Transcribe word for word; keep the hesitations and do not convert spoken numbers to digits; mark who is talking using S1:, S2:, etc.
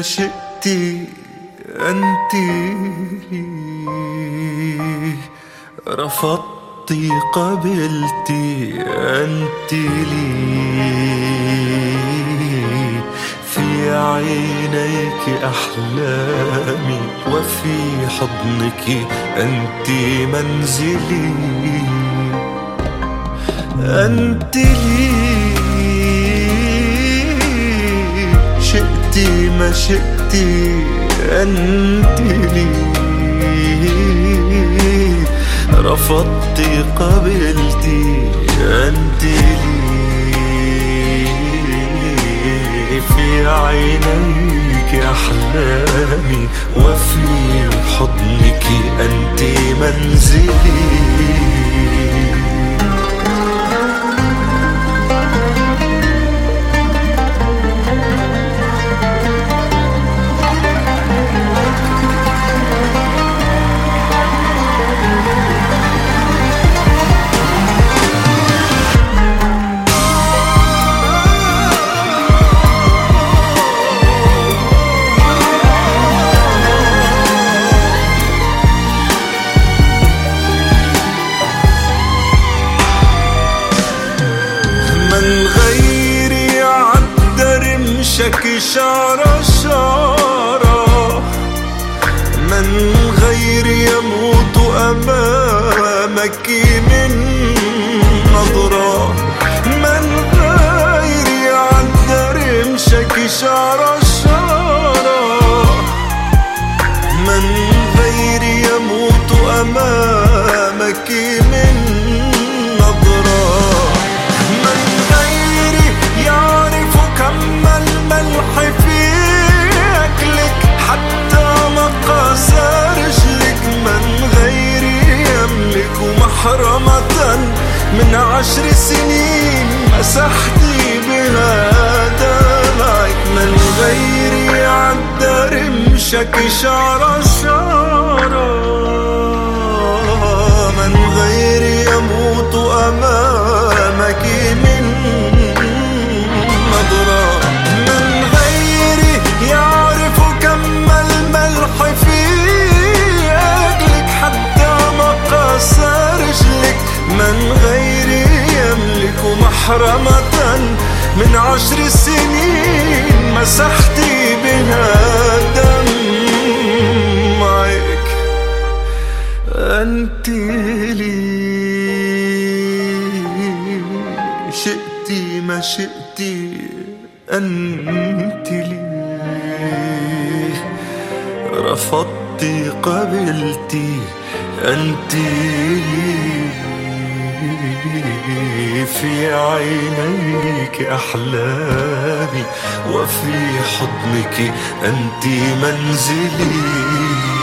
S1: ما شئت أنت لي، رفضت قبلت أنت لي، في عينيك أحلامي وفي حضنك أنت منزلي. أنت لي شئت ما شئت أنت لي، رفضت قبلت أنت لي، في عينيك أحلامي وفي حضنك أنت منزلي. شك شارة شارة من غير يموت أمامك من نظرة، من غير يعذر مشك شارة شارة من غير يموت أمامك من نظرة، من غير يعرف كم الملح في أكلك حتى مقاسى رجلك، من غير يملك محرمة من عشر سنين مسحتي بها دمعك، من غير يعد رمشك شعر شعرة من غير يموت أمامك من نظرة، من غير يعرف كم الملح في أكلك حتى مقاسى رجلك، من غير يملك محرمة من عشر سنين مسحتي بها دمعك. أنت لي شئت ما شئت أنت لي، رفضت قبلت أنت لي، في عينيك أحلامي وفي حضنك أنت منزلي.